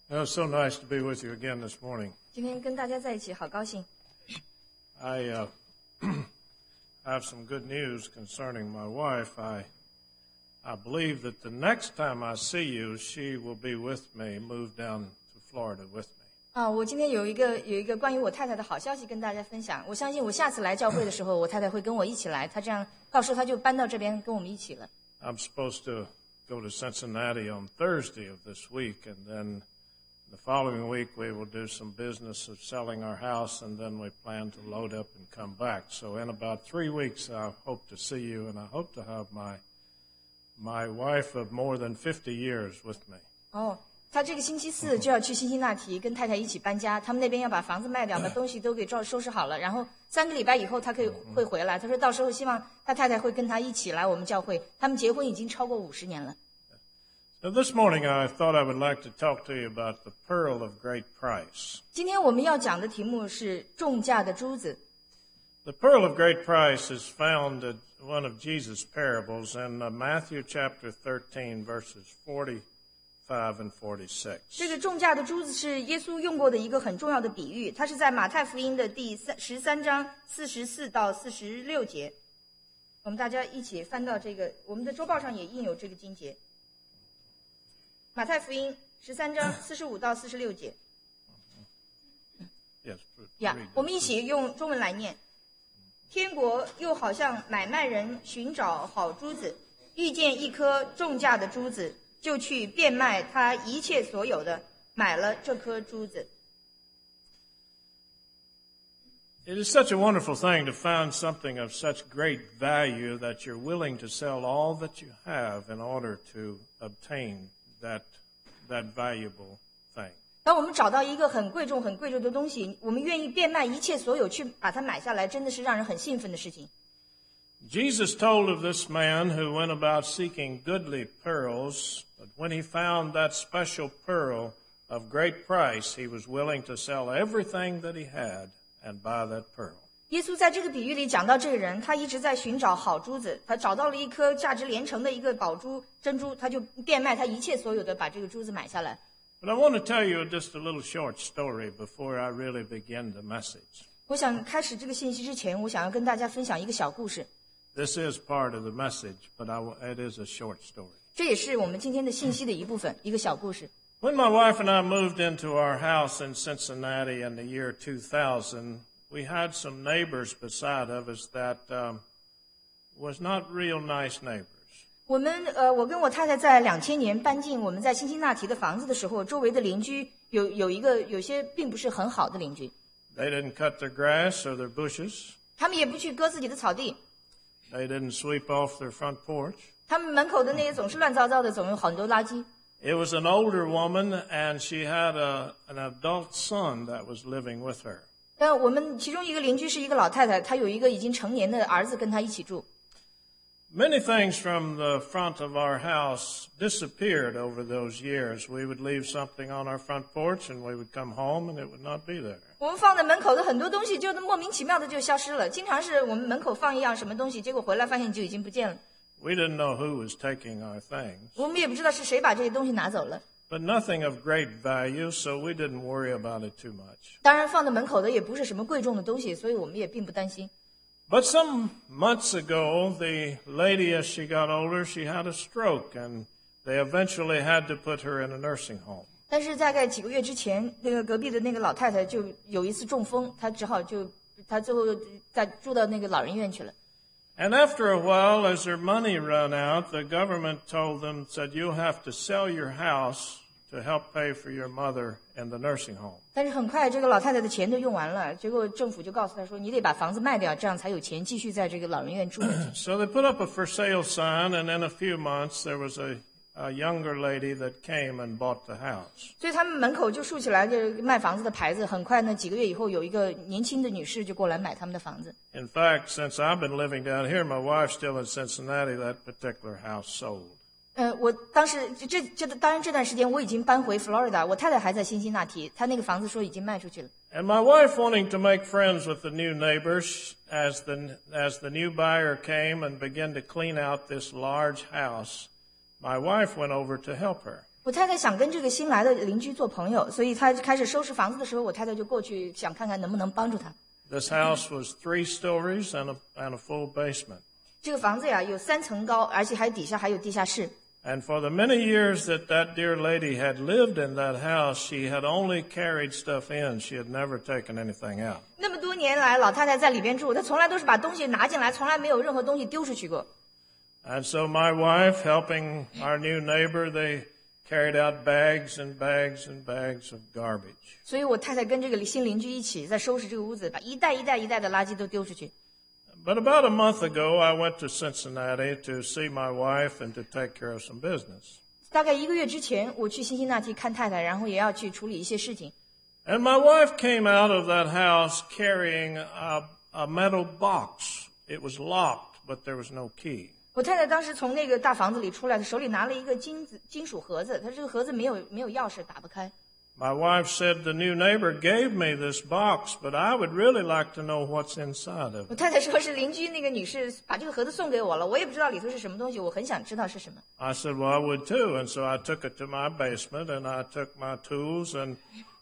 It's so nice to be with you again this morning. 今天跟大家在一起，好高兴。 I have some good news concerning my wife. I believe that the next time I see you, she will be with me, move down to Florida with me. 我今天有一个关于我太太的好消息跟大家分享。我相信我下次来教会的时候，我太太会跟我一起来。她这样到时候她就搬到这边跟我们一起了。 I'm supposed to go to Cincinnati on Thursday of this week, and then the following week we will do some business of selling our house, and then we plan to load up and come back. So in about 3 weeks, I hope to see you, and I hope to have my wife of more than 50 years with me. 他这个星期四就要去辛辛那提跟太太一起搬家，他们那边要把房子卖掉，把东西都给收拾好了，然后3个礼拜以后他会回来。他说到时候希望他太太会跟他一起来我们教会，他们结婚已经超过50年了。 So this morning I thought I would like to talk to you about the pearl of great price. 今天我们要讲的题目是重价的珠子。 The pearl of great price is found in one of Jesus' parables in Matthew chapter 13, verses 45 and 46. 这个重价的珠子是耶稣用过的一个很重要的比喻，它是在马太福音的第13章44到46节。我们大家一起翻到这个，我们的周报上也印有这个经节。马太福音13章45到46节。我们一起用中文来念。天国又好像买卖人寻找好珠子，遇见一颗重价的珠子，就去变卖他一切所有的，买了这颗珠子。 It is such a wonderful thing to find something of such great value that you're willing to sell all that you have in order to obtain that valuable thing. 当我们找到一个很贵重的东西，我们愿意变卖一切所有去把它买下来，真的是让人很兴奋的事情。 Jesus told of this man who went about seeking goodly pearls, but when he found that special pearl of great price, he was willing to sell everything that he had and buy that pearl. 耶稣在这个比喻里讲到这个人，他一直在寻找好珠子，他找到了一颗价值连城的一个宝珠珍珠，他就变卖他一切所有的把这个珠子买下来。 But I want to tell you just a little short story before I really begin the message. 我想开始这个信息之前，我想要跟大家分享一个小故事。 This is part of the message, but it is a short story. 这也是我们今天的信息的一部分，一个小故事。 When my wife and I moved into our house in Cincinnati in the year 2000, we had some neighbors beside of us that was not real nice neighbors. 我跟我太太在2000年搬进我们在辛辛那提的房子的时候，周围的邻居有些并不是很好的邻居。 They didn't cut their grass or their bushes. 他们也不去割自己的草地。 They didn't sweep off their front porch. 他们门口的那些总是乱糟糟的，总有很多垃圾。 It was an older woman, and she had an adult son that was living with her. 但我们其中一个邻居是一个老太太，她有一个已经成年的儿子跟她一起住。 Many things from the front of our house disappeared over those years. We would leave something on our front porch, and we would come home, and it would not be there. 我们放在门口的很多东西就莫名其妙的就消失了，经常是我们门口放一样什么东西，结果回来发现就已经不见了。 We didn't know who was taking our things. 我们也不知道是谁把这些东西拿走了。 But nothing of great value, so we didn't worry about it too much. 当然放在门口的也不是什么贵重的东西，所以我们也并不担心。 But some months ago, the lady, as she got older, she had a stroke, and they eventually had to put her in a nursing home. 但是大概几个月之前，那个隔壁的那个老太太就有一次中风，她最后住到那个老人院去了。 And after a while, as their money ran out, the government said, you'll have to sell your house to help pay for your mother in the nursing home. 但是很快这个老太太的钱都用完了，结果政府就告诉她说，你得把房子卖掉，这样才有钱继续在这个老人院住。 So they put up a for sale sign, and in a few months there was a younger lady that came and bought the house. 所以他们门口就竖起来这卖房子的牌子，很快呢几个月以后有一个年轻的女士就过来买他们的房子。 In fact, since I've been living down here, my wife's still in Cincinnati, that particular house sold. 我当时当然这段时间我已经搬回 Florida， 我太太还在辛辛那提，她那个房子说已经卖出去了。 And my wife, wanting to make friends with the new neighbors, as the new buyer came and began to clean out this large house, my wife went over to help her. 我太太想跟这个新来的邻居做朋友，所以她开始收拾房子的时候，我太太就过去想看看能不能帮助她。 This house was 3 stories and a full basement. 这个房子呀有3层高，而且底下还有地下室。 And for the many years that dear lady had lived in that house, she had only carried stuff in. She had never taken anything out. 那么多年来，老太太在里边住，她从来都是把东西拿进来，从来没有任何东西丢出去过。 And so my wife, helping our new neighbor, they carried out bags and bags and bags of garbage. 所以我太太跟这个新邻居一起在收拾这个屋子，把一袋一袋一袋的垃圾都丢出去。 But about a month ago, I went to Cincinnati to see my wife and to take care of some business. 大概1个月之前，我去辛辛那提看太太，然后也要去处理一些事情。 And my wife came out of that house carrying a metal box. It was locked, but there was no key. 我太太当时从那个大房子里出来，手里拿了一个金属盒子，她这个盒子没有钥匙，打不开。 My wife said the new neighbor gave me this box, but I would really like to know what's inside of 我 it. 太太说是邻居那个女士把这个盒子送给我了，我也不知道里头是什么东西，我很想知道是什么。 I said, well, I would too. And so I took it to my basement and I took my tools and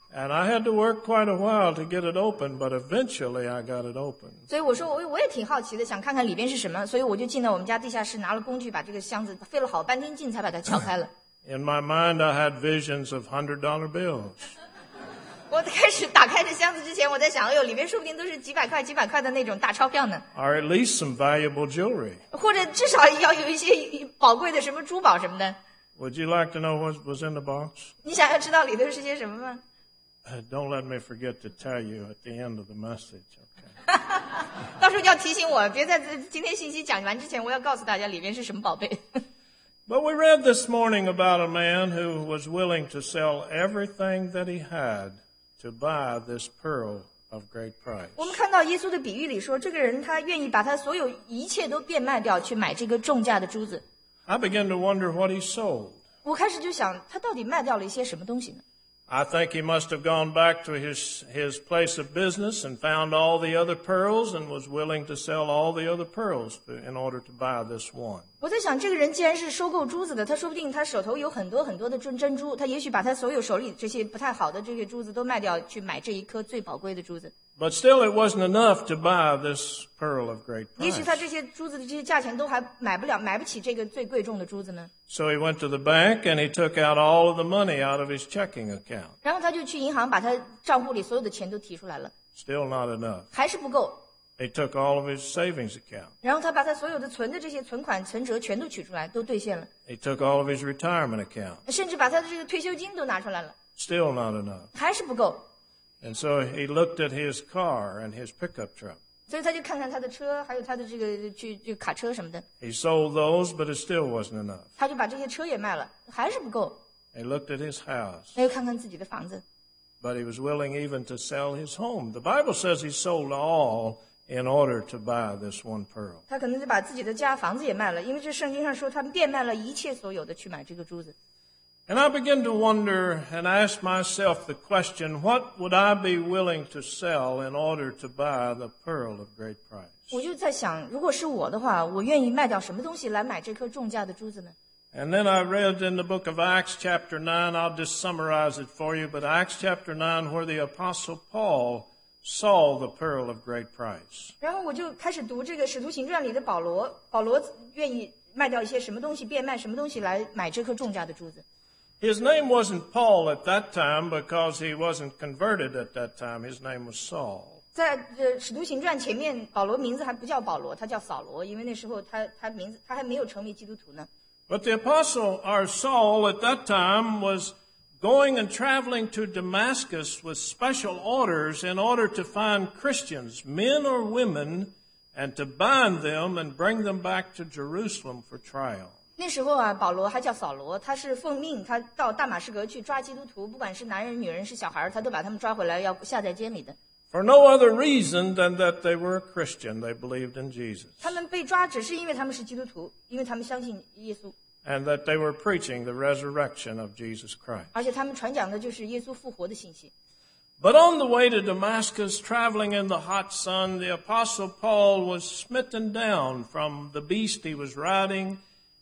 I had to work quite a while to get it open, but eventually I got it open. 所以我说我也挺好奇的，想看看里边是什么，所以我就进到我们家地下室，拿了工具把这个箱子费了好半天劲才把它撬开了。 In my mind, I had visions of $100 bills. 我开始打开这箱子之前，我在想，哎呦，里面说不定都是几百块的那种大钞票呢， Or at least some valuable jewelry. 或者至少要有一些宝贵的什么珠宝什么的。 Would you like to know what was in the box? 你想要知道里头是些什么吗？ Don't let me forget to tell you at the end of the message, okay? 到时候要提醒我，别在今天信息讲完之前，我要告诉大家里面是什么宝贝。 But we read this morning about a man who was willing to sell everything that he had to buy this pearl of great price. 我们看到耶稣的比喻里说，这个人他愿意把他所有一切都变卖掉，去买这个重价的珠子。 I began to wonder what he sold. 我开始就想，他到底卖掉了一些什么东西呢？ I think he must have gone back to his place of business and found all the other pearls and was willing to sell all the other pearls in order to buy this one. 我在想，这个人既然是收购珠子的，他说不定他手头有很多很多的珍珠，他也许把他所有手里这些不太好的这些珠子都卖掉，去买这一颗最宝贵的珠子。 But still, it wasn't enough to buy this pearl of great 也许 price. 他这些珠子的这些价钱都还买不起这个最贵重的珠子呢。 So he went to the bank and he took out all of the money out of his checking account. 然后他就去银行把他账户里所有的钱都提出来了， Still not enough. 还是不够。 He took all of his savings account. 然后他把他所有的存的这些存款存折全都取出来，都兑现了， He took all of his retirement account. 甚至把他的这个退休金都拿出来了， Still not enough. 还是不够。 And so he looked at his car and his pickup truck. 所以他就看看他的车，还有他的这个卡车什么的， He sold those, but it still wasn't enough. 他就把这些车也卖了，还是不够。 He looked at his house, 他又看看自己的房子， but he was willing even to sell his home. The Bible says he sold all in order to buy this one pearl. 他可能就把自己的家房子也卖了，因为这圣经上说他变卖了一切所有的去买这个珠子。 And I began to wonder and ask myself the question, what would I be willing to sell in order to buy the pearl of great price? 我就在想，如果是我的话，我愿意卖掉什么东西来买这颗重价的珠子呢？ And then I read in the book of Acts chapter 9, I'll just summarize it for you, but Acts chapter 9 where the apostle Paul saw the pearl of great price. 然后我就开始读这个《使徒行传》里的保罗愿意卖掉一些什么东西，变卖什么东西来买这颗重价的珠子。 His name wasn't Paul at that time because he wasn't converted at that time. His name was Saul. 在《使徒行传》前面，保罗名字还不叫保罗，他叫扫罗，因为那时候他还没有成为基督徒呢。 But the apostle, or Saul at that time, was going and traveling to Damascus with special orders in order to find Christians, men or women, and to bind them and bring them back to Jerusalem for trial. 那时候啊，保罗还叫扫罗，他是奉命，他到大马士革去抓基督徒，不管是男人、女人、是小孩，他都把他们抓回来，要下在监里的。 For no other reason than that they were a Christian. They believed in Jesus. 他们被抓只是因为他们是基督徒，因为他们相信耶稣， And that they were preaching the resurrection of Jesus Christ. 而且他们传讲的就是耶稣复活的信息。 But on the way to Damascus, traveling in the hot sun, the apostle Paul was smitten down from the beast he was riding,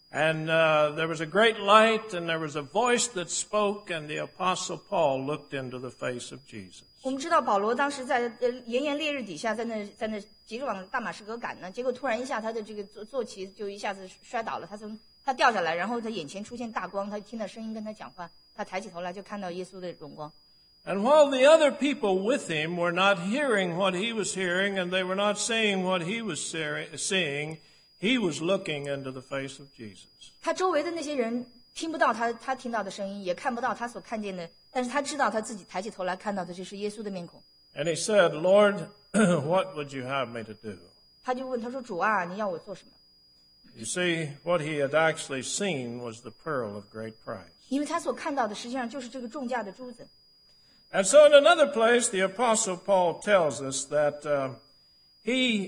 And there was a great light, and there was a voice that spoke, and the Apostle Paul looked into the face of Jesus. 我们知道保罗当时在炎炎烈日底下，在那急着往大马士革赶呢，结果突然一下他的这个坐骑就一下子摔倒了，他掉下来，然后他眼前出现大光，他听到声音跟他讲话，他抬起头来就看到耶稣的荣光。 And while the other people with him were not hearing what he was hearing, and they were not seeing what he was seeing, he was looking into the face of Jesus. 他周围的那些人听不到他听到的声音，也看不到他所看见的，但是他知道他自己抬起头来看到的就是耶稣的面孔。 And he said, Lord, what would you have me to do? 他就问他说：“主啊，你要我做什么？” You see, what he had actually seen was the pearl of great price. 因为他所看到的实际上就是这个重价的珠子。 And so in another place, the Apostle Paul tells us that he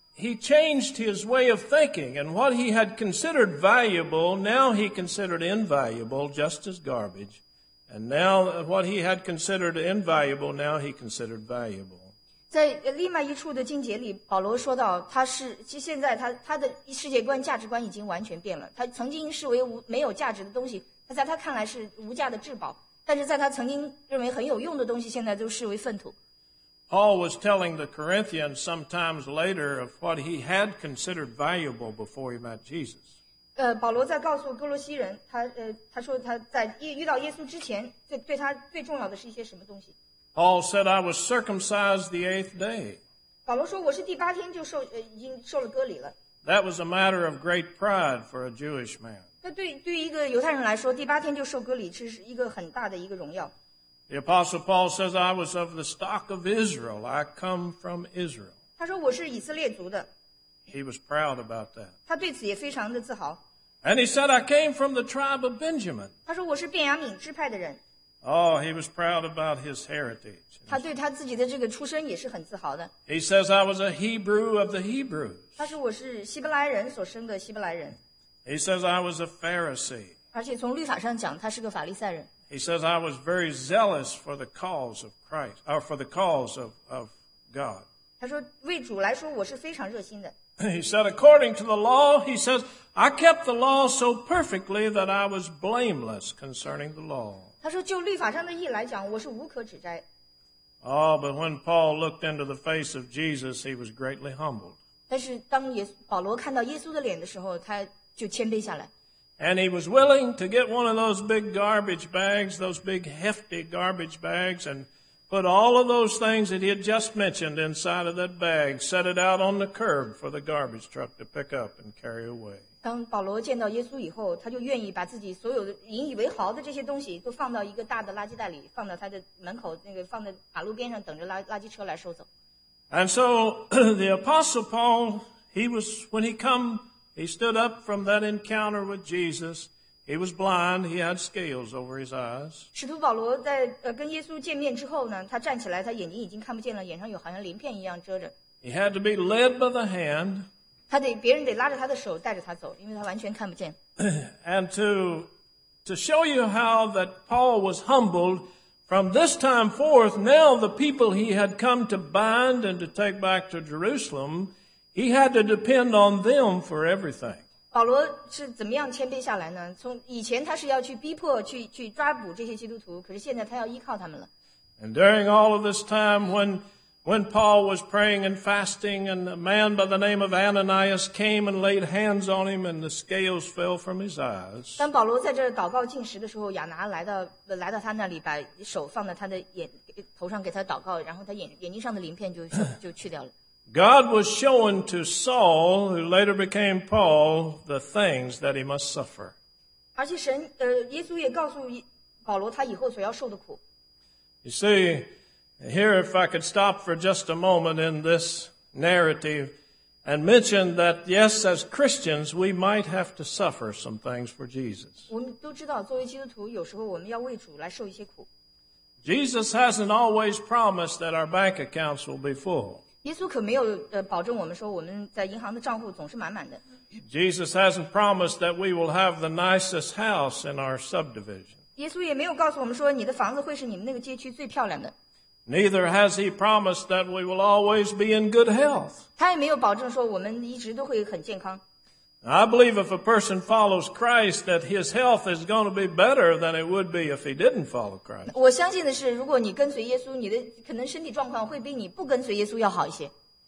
changed his way of thinking, and what he had considered valuable, now he considered invaluable, just as garbage. And now what he had considered invaluable, now he considered valuable. 在另外一处的经节里，保罗说到，其实现在他的世界观、价值观已经完全变了。他曾经视为没有价值的东西，在他看来是无价的至宝。但是在他曾经认为很有用的东西，现在都视为粪土。 Paul was telling the Corinthians sometimes later of what he had considered valuable before he met Jesus. 保罗在告诉哥罗西人，他说他在遇到耶稣之前，对他最重要的是一些什么东西。 Paul said, I was circumcised the 8th day. 保罗说，我是第8天就已经受了割礼了。 That was a matter of great pride for a Jewish man. 那对于一个犹太人来说，第8天就受割礼，这是一个很大的一个荣耀。 The Apostle Paul says, I was of the stock of Israel. I come from Israel. 他说我是以色列族的。 He was proud about that. 他对此也非常的自豪。 And he said, I came from the tribe of Benjamin. 他说我是便雅悯支派的人。 Oh, he was proud about his heritage. 他对他自己的这个出身也是很自豪的。 He says, I was a Hebrew of the Hebrews. 他说我是希伯来人所生的希伯来人。 He says, I was a Pharisee. 而且从律法上讲，他是个法利赛人。 He says, I was very zealous for the cause of Christ, or for the cause of God. 他说为主来说，我是非常热心的。 He said, according to the law, he says, I kept the law so perfectly that I was blameless concerning the law. 他说就律法上的义来讲，我是无可指摘。 Oh, but when Paul looked into the face of Jesus, he was greatly humbled. 但是当保罗看到耶稣的脸的时候，他就谦卑下来。 And he was willing to get one of those big garbage bags, those big hefty garbage bags, and put all of those things that he had just mentioned inside of that bag, set it out on the curb for the garbage truck to pick up and carry away. 当保罗见到耶稣以后，他就愿意把自己所有的引以为豪的这些东西都放到一个大的垃圾袋里，放到他的门口，放在马路边上，等着垃圾车来收走。 And so the Apostle Paul, he stood up from that encounter with Jesus. He was blind. He had scales over his eyes. 使徒保罗在跟耶稣见面之后呢，他站起来，他眼睛已经看不见了，眼上有好像鳞片一样遮着。 He had to be led by the hand. 别人得拉着他的手带着他走，因为他完全看不见。 And to show you how that Paul was humbled, from this time forth, now the people he had come to bind and to take back to Jerusalem, he had to depend on them for everything. 保罗是怎么样谦卑下来呢？从以前他是要去逼迫、去抓捕这些基督徒，可是现在他要依靠他们了。 And during all of this time, when Paul was praying and fasting, and a man by the name of Ananias came and laid hands on him, and the scales fell from his eyes. 当保罗在这祷告禁食的时候，亚拿来到他那里，把手放在他的头上给他祷告，然后他眼睛上的鳞片就去掉了。 God was showing to Saul, who later became Paul, the things that he must suffer. 而且耶稣也告诉保罗他以后所要受的苦。 You see, here if I could stop for just a moment in this narrative and mention that, yes, as Christians, we might have to suffer some things for Jesus. 我们都知道，作为基督徒，有时候我们要为主来受一些苦。 Jesus hasn't always promised that our bank accounts will be full. 耶稣可没有保证我们说我们在银行的账户总是满满的。 Jesus hasn't promised that we will have the nicest house in our subdivision. 耶稣也没有告诉我们说你的房子会是你们那个街区最漂亮的。 Neither has he promised that we will always be in good health. 他也没有保证说我们一直都会很健康。 I believe if a person follows Christ, that his health is going to be better than it would be if he didn't follow Christ. 我相信的是，如果你跟随耶稣，你的可能身体状况会比你不跟随耶稣要好一些。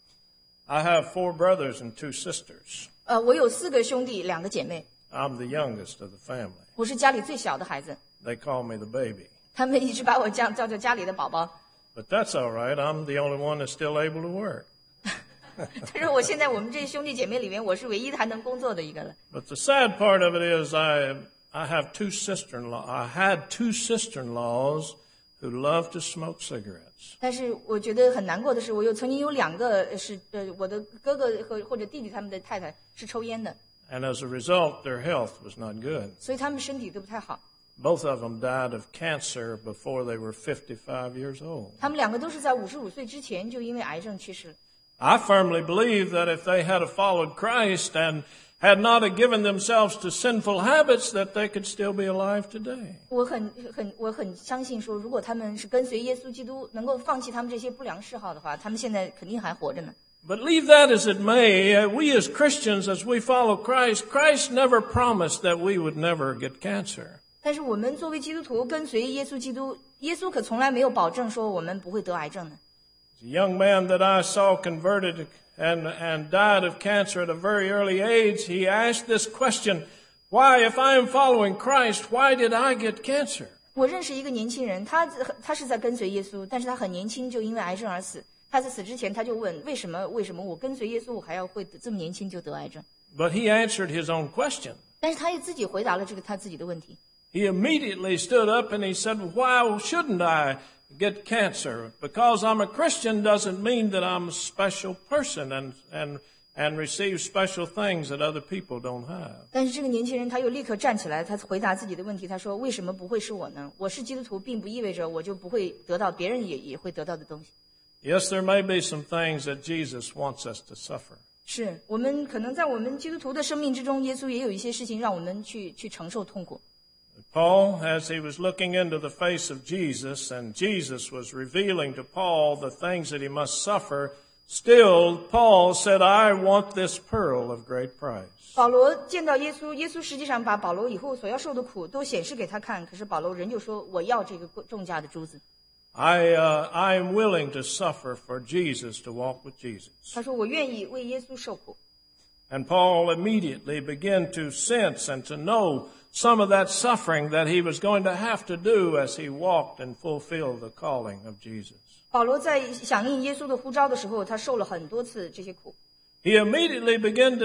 I have 4 brothers and 2 sisters. 我有4个兄弟，2个姐妹， I'm the youngest of the family. 我是家里最小的孩子， They call me the baby. 他们一直把我叫做家里的宝宝。 But that's all right. I'm the only one that's still able to work. 但是我们这些兄弟姐妹里面，我是唯一还能工作的一个了。 But the sad part of it is I have 2 sister-in-law. I had 2 sister-in-laws who love to smoke cigarettes. 但是我觉得很难过的是，我曾经有2个是我的哥哥或者弟弟他们的太太是抽烟的， And as a result, their health was not good. 所以他们身体都不太好。 Both of them died of cancer before they were 55 years old. 他们2个都是在55岁之前就因为癌症去世了。 I firmly believe that if they had followed Christ and had not given themselves to sinful habits, that they could still be alive today. 我很相信说，如果他们是跟随耶稣基督，能够放弃他们这些不良嗜好的话，他们现在肯定还活着呢。 But leave that as it may, we as Christians, as we follow Christ, Christ never promised that we would never get cancer. 但是我们作为基督徒跟随耶稣基督，耶稣可从来没有保证说我们不会得癌症的。 A young man that I saw converted and died of cancer at a very early age, he asked this question, why, if I am following Christ, why did I get cancer? 我认识一个年轻人，他是在跟随耶稣，但是他很年轻就因为癌症而死。他在死之前他就问，为什么我跟随耶稣，我还要会这么年轻就得癌症？ But he answered his own question. 但是他也自己回答了他自己的问题。 He immediately stood up and he said, why shouldn't I get cancer? Because I'm a Christian doesn't mean that I'm a special person and receive special things that other people don't have. 但是这个年轻人他又立刻站起来，他回答自己的问题，他说：“为什么不会是我呢？我是基督徒，并不意味着我就不会得到别人也会得到的东西。” Yes, there may be some things that Jesus wants us to suffer. 是我们可能在我们基督徒的生命之中，耶稣也有一些事情让我们去承受痛苦。 Paul, as he was looking into the face of Jesus, and Jesus was revealing to Paul the things that he must suffer, still Paul said, I want this pearl of great price. 保罗见到耶稣，耶稣实际上把保罗以后所要受的苦都显示给他看，可是保罗仍旧说：“我要这个重价的珠子。” I am willing to suffer for Jesus, to walk with Jesus. 他说：“我愿意为耶稣受苦。” And Paul immediately began to sense and to know some of that suffering that he was going to have to do as he walked and fulfilled the calling of Jesus. 保罗在响应耶稣的呼召的时候，他受了很多次这些苦。 He immediately began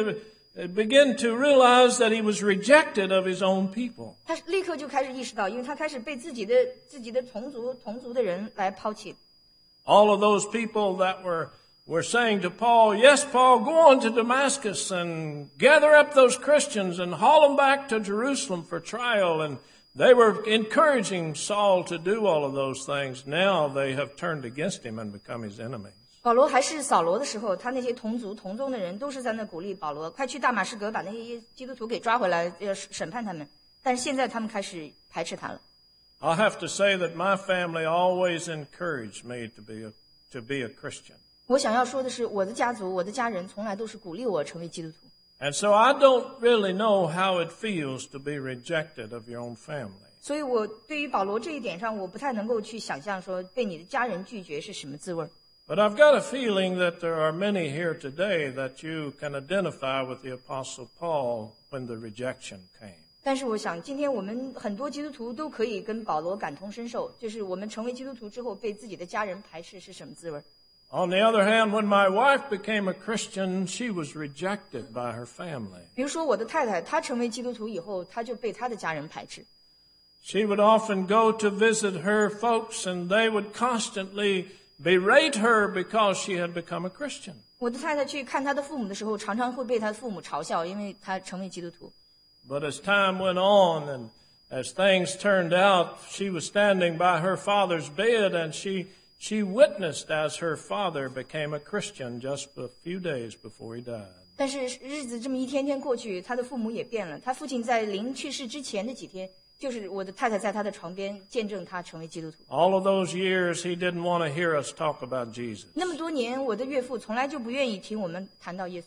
to realize that he was rejected of his own people. 他立刻就开始意识到，因为他开始被自己的同族的人来抛弃。 All of those people that were saying to Paul, yes, Paul, go on to Damascus and gather up those Christians and haul them back to Jerusalem for trial. And they were encouraging Saul to do all of those things. Now they have turned against him and become his enemies. 保罗还是扫罗的时候，他那些同宗的人都是在那鼓励保罗，快去大马士革把那些基督徒给抓回来，要审判他们。但是现在他们开始排斥他了。 I'll have to say that my family always encouraged me to be a Christian. 我想要说的是，我的家族、我的家人从来都是鼓励我成为基督徒。 And so I don't really know how it feels to be rejected of your own family. 所以我对于保罗这一点上，我不太能够去想象说被你的家人拒绝是什么滋味。 But I've got a feeling that there are many here today that you can identify with the Apostle Paul when the rejection came. 但是我想，今天我们很多基督徒都可以跟保罗感同身受，就是我们成为基督徒之后被自己的家人排斥是什么滋味。 On the other hand, when my wife became a Christian, she was rejected by her family. 比如说我的太太，她成为基督徒以后，她就被她的家人排斥。 She would often go to visit her folks, and they would constantly berate her because she had become a Christian. 我的太太去看她的父母的时候，常常会被她的父母嘲笑，因为她成为基督徒。 But as time went on and as things turned out, she was standing by her father's bed, and she witnessed as her father became a Christian just a few days before he died. 但是日子这么一天天过去，她的父母也变了。她父亲在临去世之前的几天，就是我的太太在她的床边见证她成为基督徒。 All of those years, he didn't want to hear us talk about Jesus. 那么多年，我的岳父从来就不愿意听我们谈到耶稣。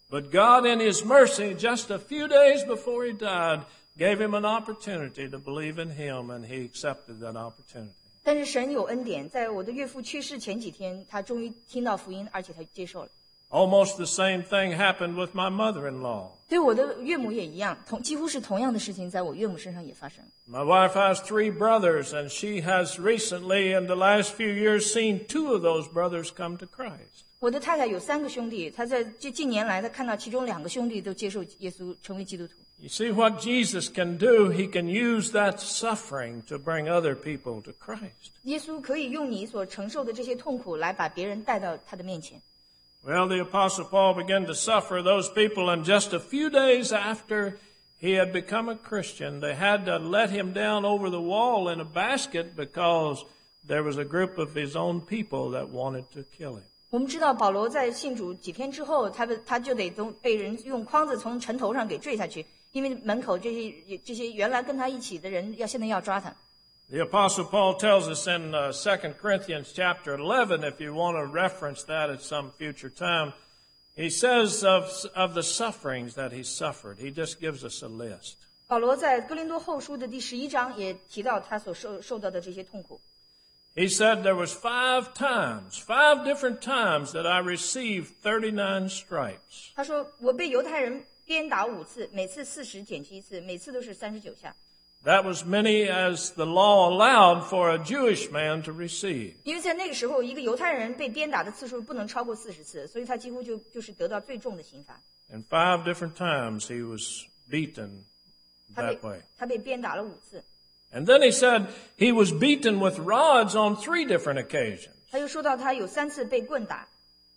But God in His mercy, just a few days before He died, gave him an opportunity to believe in Him, and he accepted that opportunity. 但是神有恩典，在我的岳父去世前几天，他终于听到福音，而且他接受了。 Almost the same thing happened with my mother-in-law. 对我的岳母也一样，几乎是同样的事情在我岳母身上也发生。 My wife has 3 brothers, and she has recently, in the last few years, seen 2 of those brothers come to Christ. 我的太太有3个兄弟，她在近年来，她看到其中2个兄弟都接受耶稣，成为基督徒。 You see what Jesus can do? He can use that suffering to bring other people to Christ. 耶稣可以用你所承受的这些痛苦来把别人带到他的面前。 Well, the Apostle Paul began to suffer those people, and just a few days after he had become a Christian, they had to let him down over the wall in a basket because there was a group of his own people that wanted to kill him. 我们知道保罗在信主几天之后，他就得被人用筐子从城头上给坠下去，因为门口这些原来跟他一起的人现在要抓他。 The Apostle Paul tells us in 2 Corinthians chapter 11, if you want to reference that at some future time, he says of the sufferings that he suffered. He just gives us a list. 保罗在哥林多后书的第11章也提到他所受到的这些痛苦。 He said there was 5 different times that I received 39 stripes. 他说我被犹太人鞭打5次，每次40减去1次，每次都是39下。 That was many as the law allowed for a Jewish man to receive. 因为在那个时候，一个犹太人被鞭打的次数不能超过40次，所以他几乎就是得到最重的刑罚。 And 5 different times he was beaten that way. 他被鞭打了5次。 And then he said he was beaten with rods on 3 different occasions. 他又说到他有3次被棍打。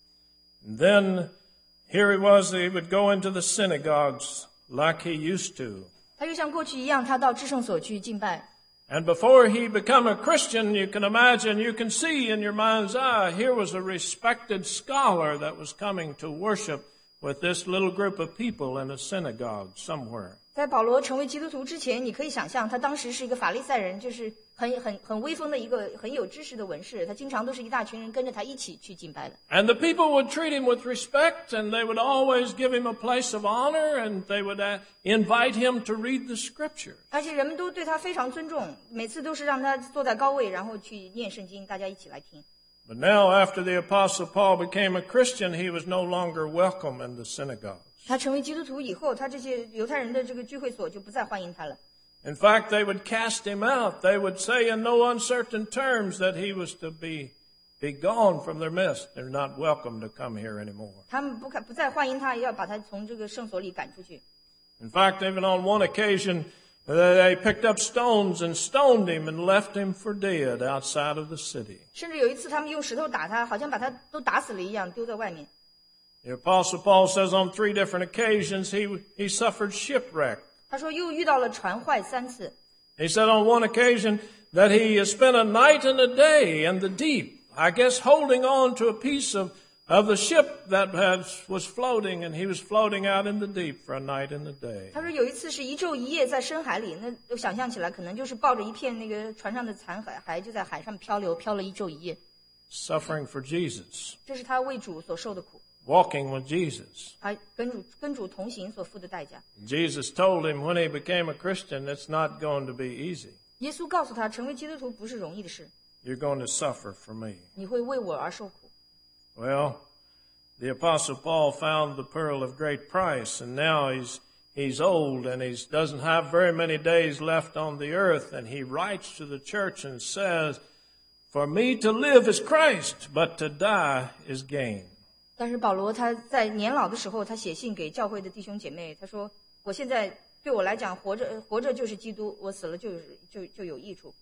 And then here he was, he would go into the synagogues like he used to. 他又像过去一样，他到至圣所去敬拜。 And before he became a Christian, you can imagine, you can see in your mind's eye, here was a respected scholar that was coming to worship with this little group of people in a synagogue somewhere. 在保罗成为基督徒之前，你可以想象他当时是一个法利赛人，就是很威风的一个很有知识的文士，他经常都是一大群人跟着他一起去敬拜的。 And the people would treat him with respect, and they would always give him a place of honor, and they would invite him to read the scriptures. 而且人们都对他非常尊重，每次都是让他坐在高位，然后去念圣经，大家一起来听。 But now, after the Apostle Paul became a Christian, he was no longer welcome in the synagogues. 他成为基督徒以后，他这些犹太人的这个聚会所就不再欢迎他了。 In fact, they would cast him out. They would say in no uncertain terms that he was to be gone from their midst. They're not welcome to come here anymore. 他们不再欢迎他，要把他从这个圣所里赶出去。 In fact, even on one occasion, they picked up stones and stoned him and left him for dead outside of the city. 甚至有一次，他们用石头打他，好像把他都打死了一样，丢在外面。 The Apostle Paul says on 3 different occasions he suffered shipwreck. 他说又遇到了船坏3次。 He said on one occasion that he spent a night and a day in the deep, I guess holding on to a piece of the ship that was floating, and he was floating out in the deep for a night and a day. 他说有一次是1昼1夜在深海里，那想象起来可能就是抱着一片那个船上的残骸，就在海上漂了1昼1夜。 Suffering for Jesus. 这是他为主所受的苦。 Walking with Jesus. 他跟主同行所付的代价。 Jesus told him when he became a Christian, it's not going to be easy. 耶稣告诉他，成为基督徒不是容易的事。 You're going to suffer for me. 你会为我而受苦。 Well, the Apostle Paul found the pearl of great price, and now he's old and he doesn't have very many days left on the earth, and he writes to the church and says, "For me to live is Christ, but to die is gain." 但是保罗他在年老的时候，他写信给教会的弟兄姐妹，他说：“我现在对我来讲，活着就是基督，我死了就有益处。”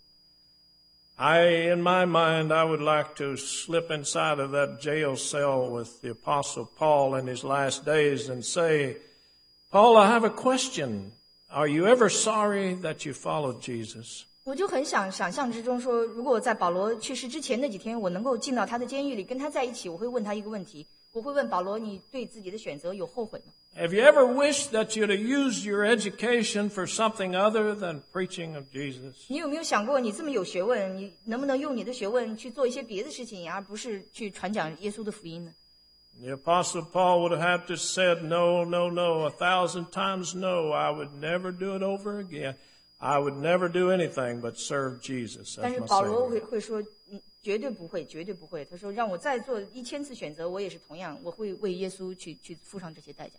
In my mind, I would like to slip inside of that jail cell with the Apostle Paul in his last days and say, "Paul, I have a question. Are you ever sorry that you followed Jesus?" 我就很想象之中说，如果在保罗去世之前那几天，我能够进到他的监狱里跟他在一起，我会问他一个问题，我会问保罗：你对自己的选择有后悔吗？ Have you ever wished that you'd have used your education for something other than preaching of Jesus? 你有没有想过，你这么有学问，你能不能用你的学问去做一些别的事情，而不是去传讲耶稣的福音呢？ The Apostle Paul would have to said, no, no, no, 1,000 times no, I would never do it over again. I would never do anything but serve Jesus as 但是 my 保罗 Savior. 会说，绝对不会，绝对不会。他说，让我再做1000次选择，我也是同样，我会为耶稣去付上这些代价。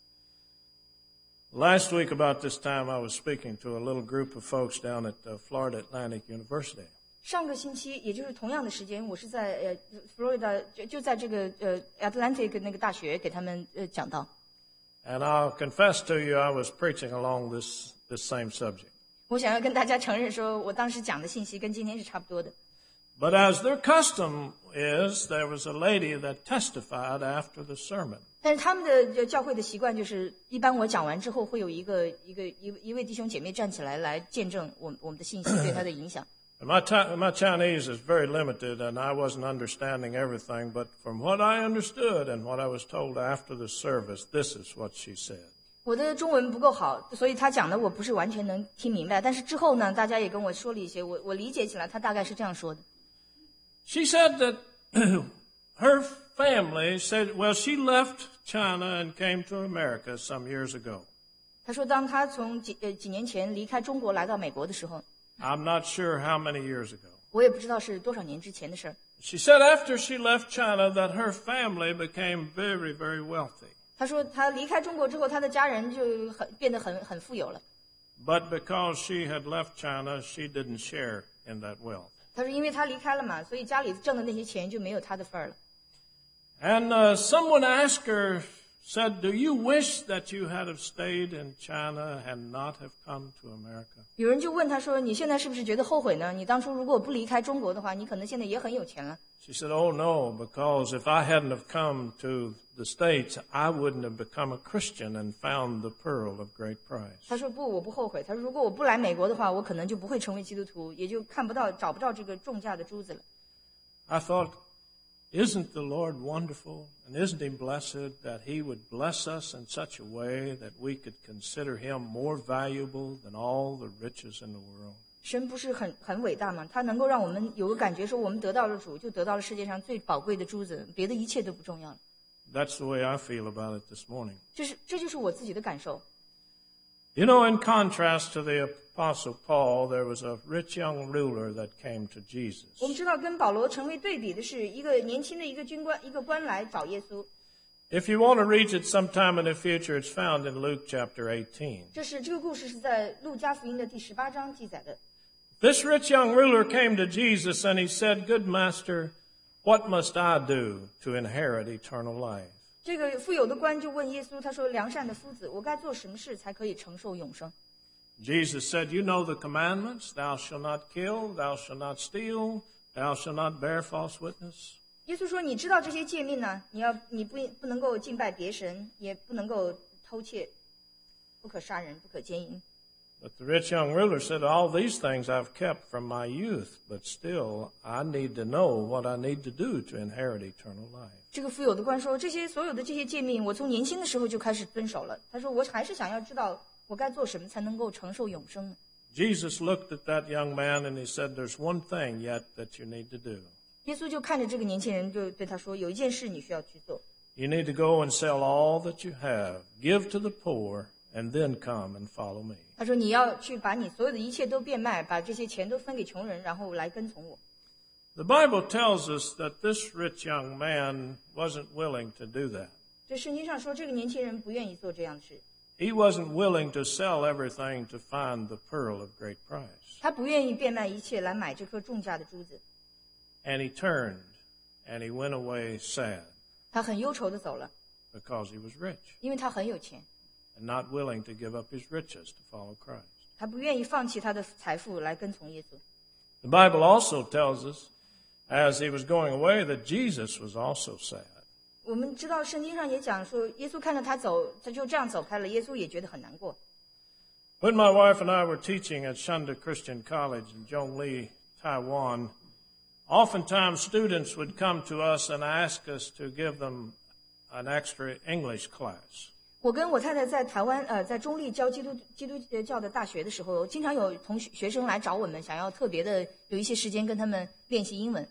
Last week about this time, I was speaking to a little group of folks down at Florida Atlantic University. 上个星期，也就是同样的时间，我是在Florida 就在这个Atlantic 那个大学给他们讲道。 And I'll confess to you, I was preaching along this same subject. 我想要跟大家承认说，我当时讲的信息跟今天是差不多的。 But as their custom is, there was a lady that testified after the sermon. 但是他们的教会的习惯就是，一般我讲完之后，会有一位弟兄姐妹站起来见证我们的信息对他的影响。 My Chinese is very limited, and I wasn't understanding everything, but from what I understood and what I was told after the service, this is what she said. 我的中文不够好，所以他讲的我不是完全能听明白。但是之后呢，大家也跟我说了一些，我理解起来，他大概是这样说的。 She said that her family said, well, she left China and came to America some years ago. 他说，当他从几年前离开中国来到美国的时候， I'm not sure how many years ago. 我也不知道是多少年之前的事儿。 She said after she left China that her family became very, very wealthy. 他说，他离开中国之后，他的家人就变得很富有了。 But because she had left China, she didn't share in that wealth. 他说，因为他离开了嘛，所以家里挣的那些钱就没有他的份儿了。 And someone asked her, said, do you wish that you had have stayed in China and not have come to America? 有人就问他说，你现在是不是觉得后悔呢？你当初如果不离开中国的话，你可能现在也很有钱了。 She said, oh, no, because if I hadn't have come to the States, I wouldn't have become a Christian and found the pearl of great price. 他说不，我不后悔。他说如果我不来美国的话，我可能就不会成为基督徒，也就找不到这个重价的珠子了。 I thought, isn't the Lord wonderful? And isn't he blessed that he would bless us in such a way that we could consider him more valuable than all the riches in the world? 神不是很伟大吗？他能够让我们有个感觉说，我们得到了主，就得到了世界上最宝贵的珠子，别的一切都不重要了。 That's the way I feel about it this morning. 这就是我自己的感受。 You know, in contrast to the Apostle Paul, there was a rich young ruler that came to Jesus. 我们知道，跟保罗成为对比的是一个年轻的一个军官，一个官来找耶稣。 If you want to read it sometime in the future, it's found in Luke chapter 18. 这个故事是在路加福音的第18章记载的。 This rich young ruler came to Jesus and he said, Good master, what must I do to inherit eternal life? 这个富有的官就问耶稣，他说：“良善的夫子，我该做什么事才可以承受永生？” Jesus said, You know the commandments, thou shalt not kill, thou shalt not steal, thou shalt not bear false witness. 耶稣说：“你知道这些诫命呢？你不能够敬拜别神，也不能够偷窃，不可杀人，不可奸淫。” But the rich young ruler said, All these things I've kept from my youth, but still I need to know what I need to do to inherit eternal life. 这个富有的官说：“所有的这些诫命，我从年轻的时候就开始遵守了。”他说：“我还是想要知道我该做什么才能够承受永生呢？” Jesus looked at that young man and he said, There's one thing yet that you need to do. 耶稣就看着这个年轻人，就对他说：“有一件事你需要去做。 You need to go and sell all that you have, give to the poor, and then come and follow me. 他说：“你要去把你所有的一切都变卖，把这些钱都分给穷人，然后来跟从我。” The Bible tells us that this rich young man wasn't willing to do that. 这圣经上说，这个年轻人不愿意做这样的事。 He wasn't willing to sell everything to find the pearl of great price. 他不愿意变卖一切来买这颗重价的珠子。 And he turned and he went away sad 他很忧愁的走了， because he was rich 因为他很有钱， and not willing to give up his riches to follow Christ. 他不愿意放弃他的财富来跟从耶稣。 The Bible also tells us as he was going away that Jesus was also sad. 我们知道圣经上也讲说，耶稣看着他走，他就这样走开了，耶稣也觉得很难过。 When my wife and I were teaching at Shanda Christian College in Zhongli, Taiwan, oftentimes students would come to us and ask us to give them an extra English class. 我跟我太太在台湾在中立教基督教的大学的时候，经常有学生来找我们，想要特别的有一些时间跟他们练习英文。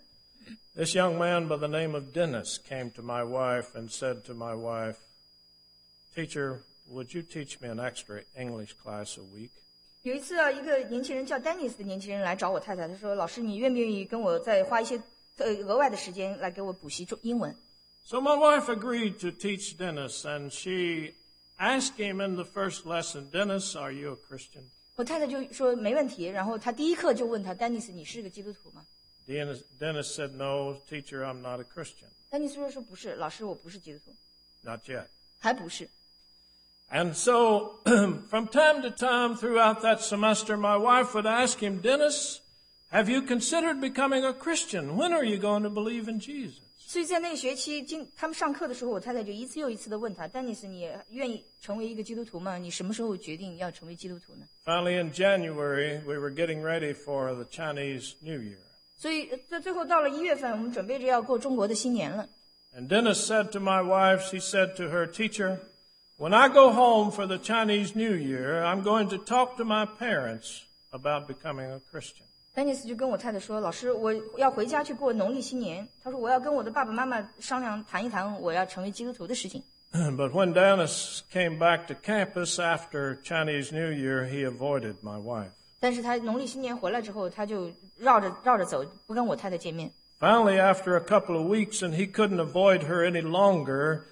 This young man by the name of Dennis came to my wife and said to my wife, Teacher, would you teach me an extra English class a week? 有一次啊，一个年轻人叫 Dennis 的年轻人来找我太太，他说：“老师，你愿不愿意跟我再花一些额外的时间来给我补习英文？” So my wife agreed to teach Dennis, and she asked him in the first lesson, Dennis, are you a Christian? 我太太就说没问题，然后他第一课就问他 Dennis 你是个基督徒吗？ Dennis said, No, teacher, I'm not a Christian. Dennis 说不是，老师我不是基督徒， Not yet. 还不是。 And so from time to time throughout that semester, my wife would ask him, Dennis, have you considered becoming a Christian? When are you going to believe in Jesus? 所以在那个学期，他们上课的时候，我太太就一次又一次的问他 ，Dennis， 你愿意成为一个基督徒吗？你什么时候决定要成为基督徒呢？ Finally, in January, we were getting ready for the Chinese New Year. 所以在最后到了1月份，我们准备着要过中国的新年了。 And Dennis said to my wife, she said to her, Teacher, when I go home for the Chinese New Year, I'm going to talk to my parents about becoming a Christian. Dennis 就跟我太太说：“老师，我要回家去过农历新年。”他说：“我要跟我的爸爸妈妈商量谈一谈，我要成为基督徒的事情。” But when Dennis came back to campus after Chinese New Year, he avoided my wife. 但是他农历新年回来之后，他就绕着走，不跟我太太见面。 Finally, after a couple of weeks, and he couldn't avoid her any longer,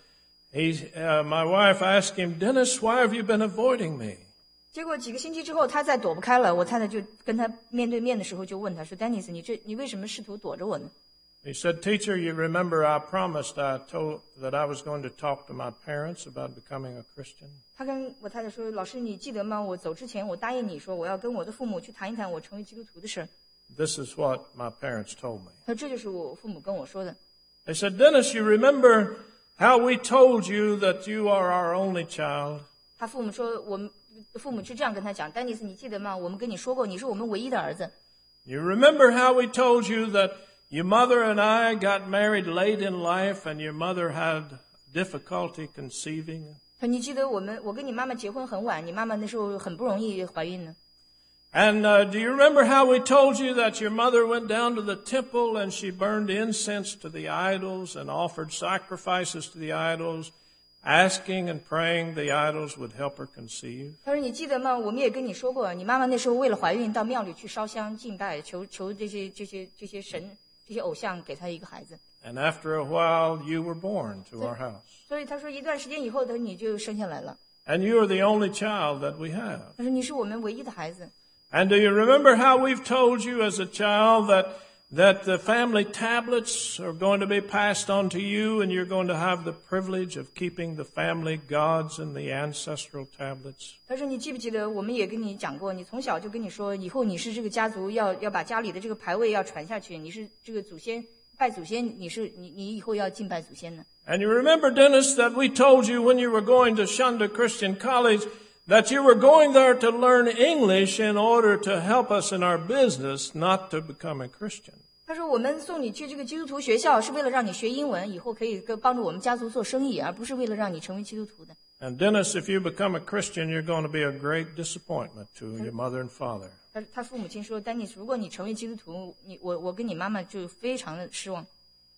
my wife asked him, Dennis, why have you been avoiding me? 结果几个星期之后，他再躲不开了，我太太就跟他面对面的时候就问他说 ：“Dennis， 你为什么试图躲着我呢？” He said, Teacher, you remember I promised I told that I was going to talk to my parents about becoming a Christian? 他跟我太太说：“老师，你记得吗？我走之前，我答应你说，我要跟我的父母去谈一谈我成为基督徒的事。” This is what my parents told me. 他说：“这就是我父母跟我说的。” They said, Dennis, you remember how we told you that you are our only child? 他父母说：“我们父母是这样跟他讲 ，Dennis， 你记得吗？我们跟你说过，你是我们唯一的儿子。” You remember how we told you that your mother and I got married late in life and your mother had difficulty conceiving? 他说：“你记得我跟你妈妈结婚很晚，你妈妈那时候很不容易怀孕呢。” And do you remember how we told you that your mother went down to the temple and she burned incense to the idols and offered sacrifices to the idols, asking and praying the idols would help her conceive? 他说：“你记得吗？我们也跟你说过，你妈妈那时候为了怀孕到庙里去烧香敬拜，求这些神、这些偶像给她一个孩子。” And after a while, you were born to our house. 所以他说一段时间以后，他说你就生下来了。 And you are the only child that we have. 他说你是我们唯一的孩子。 And do you remember how we've told you as a child that the family tablets are going to be passed on to you and you're going to have the privilege of keeping the family gods and the ancestral tablets? 他说你记不记得我们也跟你讲过，你从小就跟你说，以后你是这个家族要把家里的这个牌位要传下去，你是这个祖先拜祖先，你以后要敬拜祖先呢。 And you remember, Dennis, that we told you when you were going to Shunda Christian College that you were going there to learn English in order to help us in our business, not to become a Christian. 他说我们送你去这个基督徒学校是为了让你学英文，以后可以帮助我们家族做生意，而不是为了让你成为基督徒的。 And Dennis, if you become a Christian, you're going to be a great disappointment to your mother and father. 他父母亲说，丹尼斯，如果你成为基督徒，我跟你妈妈就非常的失望。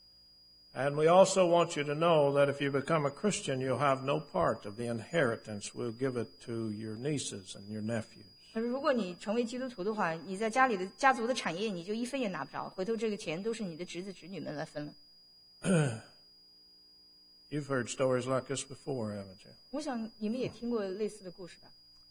And we also want you to know that if you become a Christian, you'll have no part of the inheritance. We'll give it to your nieces and your nephews. 他说，如果你成为基督徒的话，你在家里的家族的产业你就一分也拿不着，回头这个钱都是你的侄子侄女们来分了。 You've heard stories like this before, haven't you? 我想你们也听过类似的故事吧。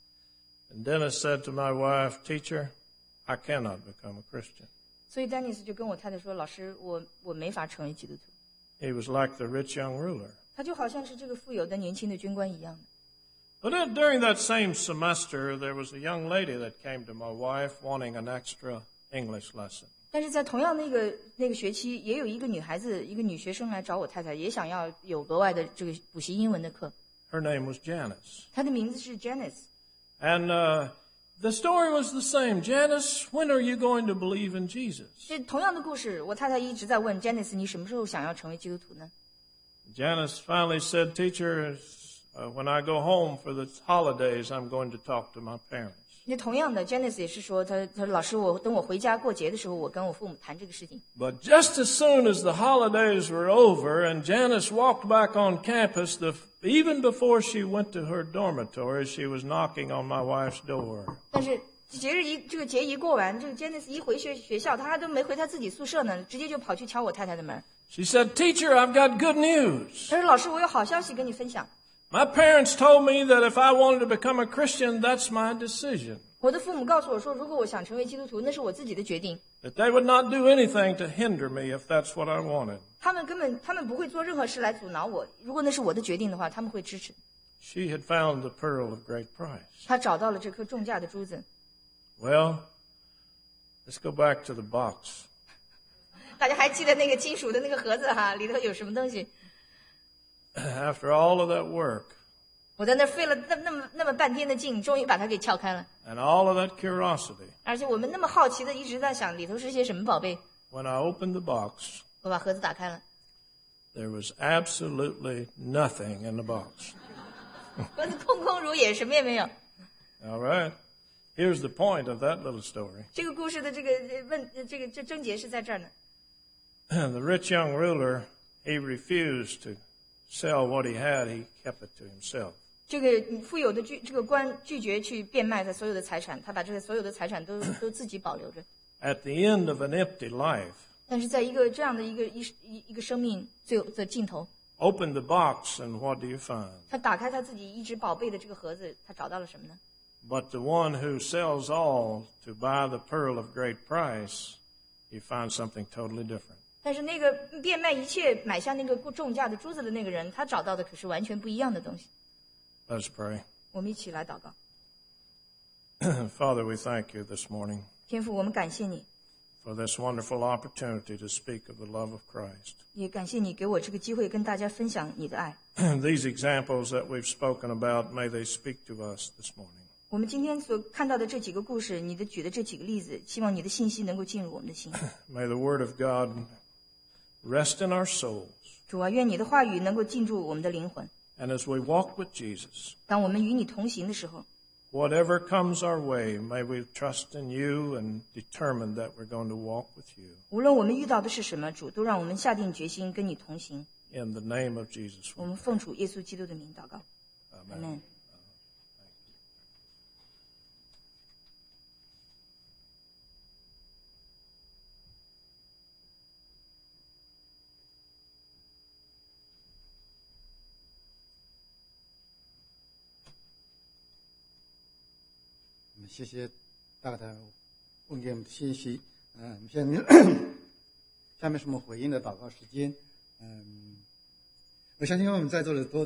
And Dennis said to my wife, Teacher, I cannot become a Christian. 所以丹尼斯就跟我太太说，老师，我没法成为基督徒。 He was like the rich young ruler. 他就好像是这个富有的年轻的军官一样的。 But during that same semester, there was a young lady that came to my wife wanting an extra English lesson. 但是在同样那个学期，也有一个女孩子，一个女学生来找我太太，也想要有额外的这个补习英文的课。 Her name was Janice. 她的名字是 Janice。 And the story was the same. Janice, when are you going to believe in Jesus? 这同样的故事，我太太一直在问 Janice， 你什么时候想要成为基督徒呢？ Janice finally said, Teacher, when I go home for the holidays, I'm going to talk to my parents. 那同样的 Janice 也是说，他说老师，等我回家过节的时候，我跟我父母谈这个事情。 But just as soon as the holidays were over and Janice walked back on campus, even before she went to her dormitory, she was knocking on my wife's door. 但是这个节一过完，这个 Janice 一回学校，他还都没回他自己宿舍呢，直接就跑去敲我太太的门。 She said, "Teacher, I've got good news. 他说老师，我有好消息跟你分享。 My parents told me that if I wanted to become a Christian, that's my decision. 我的父母告诉我说，如果我想成为基督徒，那是我自己的决定。 That they would not do anything to hinder me if that's what I wanted." 他们不会做任何事来阻挠我。如果那是我的决定的话，他们会支持。 She had found the pearl of great price. 他找到了这颗重价的珠子。 Well, let's go back to the box. 大家还记得那个金属的那个盒子哈，里头有什么东西？ After all of that work 我在那儿费了那么半天的劲，终于把它给撬开了。 and all of that curiosity, 而且我们那么好奇的一直在想里头是些什么宝贝。 when I opened the box, 我把盒子打开了， there was absolutely nothing in the box. 盒子空空如也，什么也没有。 All right. Here's the point of that little story. 这个故事的这个症结是在这儿呢。 The rich young ruler, he refused to sell what he had. He kept it to himself. 这个富有的这个官拒绝去变卖他所有的财产，他把这个所有的财产都自己保留着。 At the end of an empty life, 但是在一个这样的一个生命最后的尽头， open the box and what do you find? 他打开他自己一直宝贝的这个盒子，他找到了什么呢？ But the one who sells all to buy the pearl of great price, he finds something totally different. 但是那个变卖一切买下那个重价的珠子的那个人，他找到的可是完全不一样的东西。 Let's pray. 我们一起来祷告。 Father, we thank you this morning 天父，我们感谢你， for this wonderful opportunity to speak of the love of Christ. 也感谢你给我这个机会跟大家分享你的爱。 These examples that we've spoken about, may they speak to us this morning. 我们今天所看到的这几个故事，你举的这几个例子，希望你的信息能够进入我们的心。 May the word of God rest in our souls. 主啊，愿你的话语能够进入我们的灵魂。 And as we walk with Jesus, 当我们与你同行的时候， whatever comes our way, may we trust in you and determine that we're going to walk with you. 无论我们遇到的是什么，主都让我们下定决心跟你同行。 In the name of Jesus. 我们奉主耶稣基督的名祷告，阿门。 谢谢大家问给我们的信息。下面是我们回应的祷告时间。我相信我们在座的都